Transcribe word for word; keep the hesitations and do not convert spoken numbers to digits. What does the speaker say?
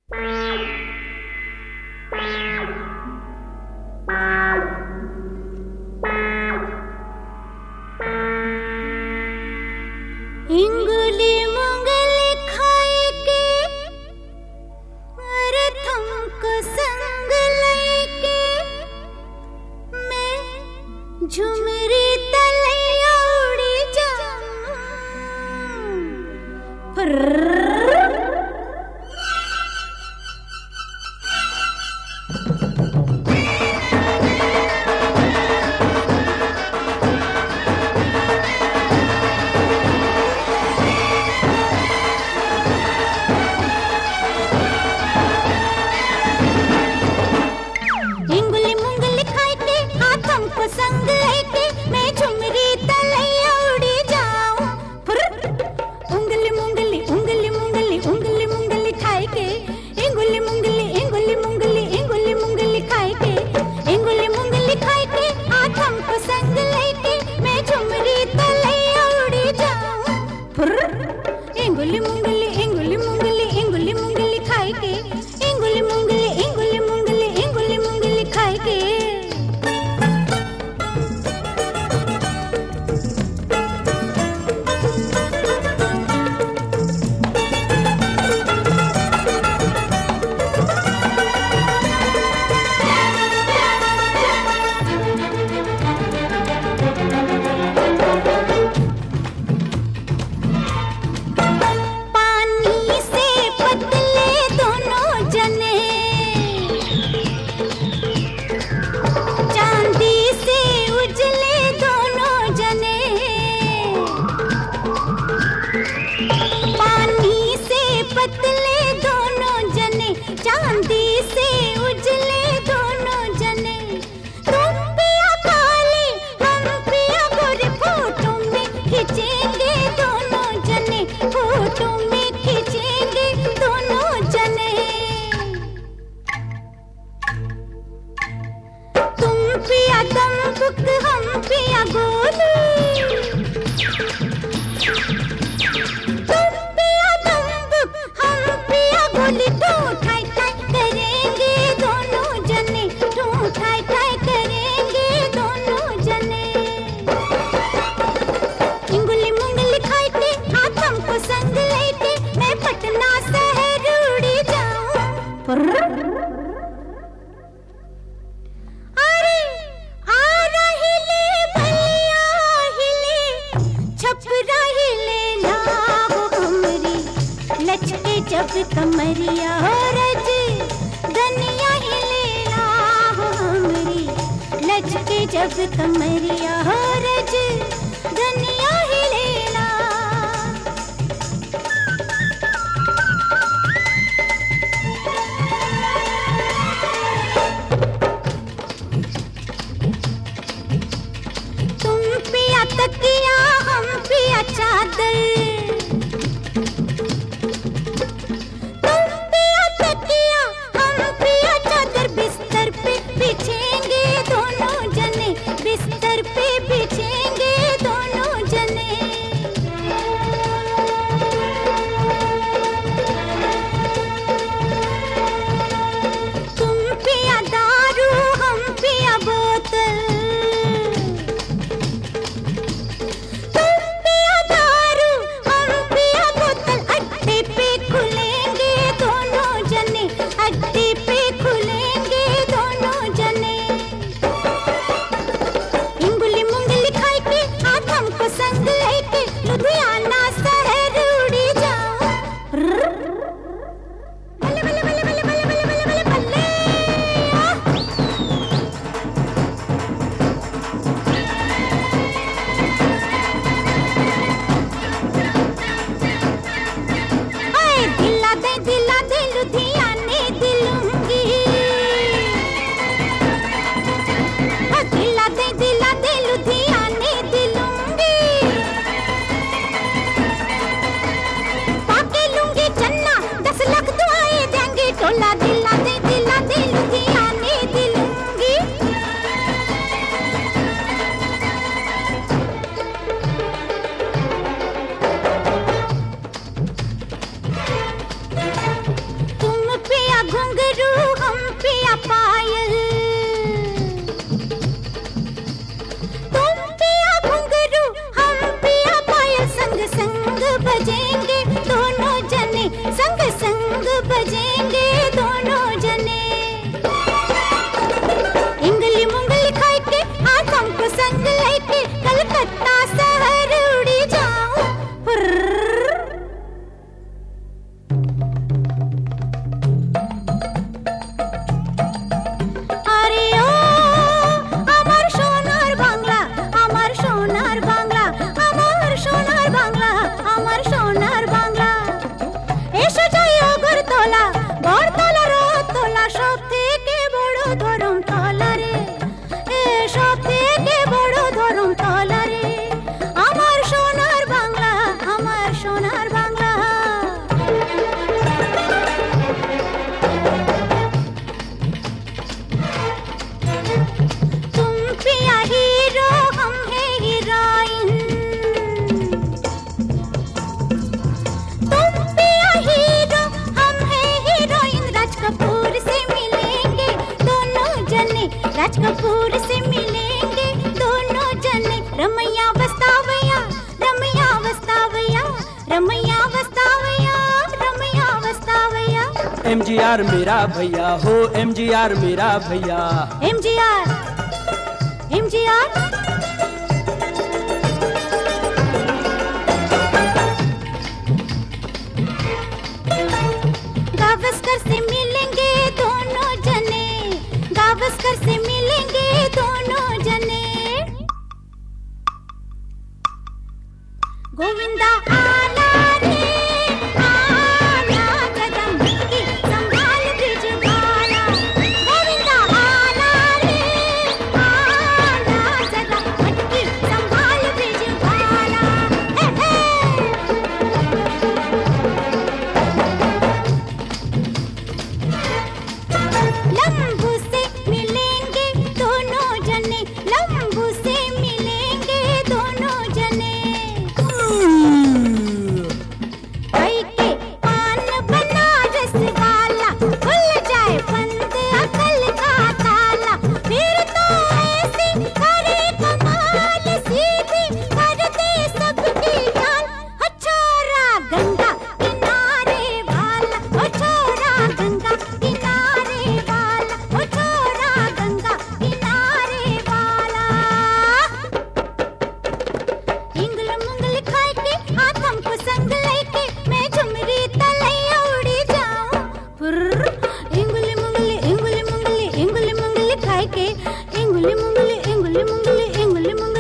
इंगुली मुंगली खाए के अरे तुमको संग लेके मैं झुमरी तलैया उड़ी जाऊं। इंगुली मुंगली खाए के हाथों को संग लेके मैं झुमरी तलैया उड़ी जाऊं। उंगली मुंगली उंगली मुंगली उंगली मुंगली खाए के इंगुली मुंगली इंगुली मुंगली इंगुली मुंगली खाए के इंगुली मुंगली खाए के हाथों को संग लेके मैं झुमरी तलैया उड़ी जाऊं। इंगुली मुंगली इंगुली मुंगली इंगुली मुंगली खाए के इंगुली मुंगली इंगुली मुंगली इंगुली मुंगली खाए के। पानी से पतले दोनों जने चांदी से उजले दोनों जने। पानी से पतले दोनों जने चांदी से उजले दोनों जने। तुम पिया काले हम पिया गोरे फोटो में खींचेंगे दोनों जने फोटो में खींचेंगे दोनों जने। तुम पिया दमबुक हम पिया गोली तुम पिया दमबुक हम पिया गोली टू ठाई ठाई करेंगे दोनों जने टू ठाई ठाई करेंगे दोनों जने। इंगुली मुंगली खाए के हाथों को संग लेके मैं पटना शहर उड़ी जाऊं। अरे आ रही ले भैया हिले छपरा हिले ना हो हमरी लचके जब कमरिया हो रज धनिया हिले ना हो हमरी लचके जब कमरिया हो रज धनिया हिले ना। तुम पिया तकिया हम पिया चादर तुम पिया तकिया हम पिया चादर बिस्तर पे बिछेंगे दोनों जने बिस्तर पे बिछेंगे दोनों তোলা বড়তলা রতলা সব থেকে বড় ধরম তলা রে এ সব থেকে বড় ধরম তলা রে আমার সোনার বাংলা আমার সোনার বাংলা तुम पिया हीरो हम है हीरोइन तुम पिया हीरो हम है हीरोइन राज कपूर से मिलेंगे दोनों जने राज कपूर से मिलेंगे दोनों जने रमैया वस्तावैया रमैया वस्तावैया रमैया वस्तावैया रमैया वस्तावैया एमजीआर मेरा भैया हो एमजीआर मेरा भैया एमजीआर एमजीआर गावस्कर से मिलेंगे दोनों जने गावस्कर से मिलेंगे दोनों जने गोविंदा आला रे आला जगमगी संभाल बिजवाला गोविंदा आला रे आला जगमगी संभाल बिजवाला हे हे लंबू से मिलेंगे दोनों जने लंबू से मिलेंगे दोनों जने भाई के पान बनारस वाला खुल जाए बंद अकल का ताला फिर तो ऐसी करे कमाल सीधी कर दे सबकी जान हो छोरा गंगा किनारे वाला हो छोरा गंगा किनारे वाला हो छोरा गंगा किनारे वाला इंगल मुंगल खाए के हाथम को संग लेके मैं झुमरी तलैया उड़ी जाऊं फुर्र इंगुली मुंगली इंगुली मुंगली इंगुली मुंगली खाए के इंगुली मुंगली इंगुली मुंगली इंगुली मुंगली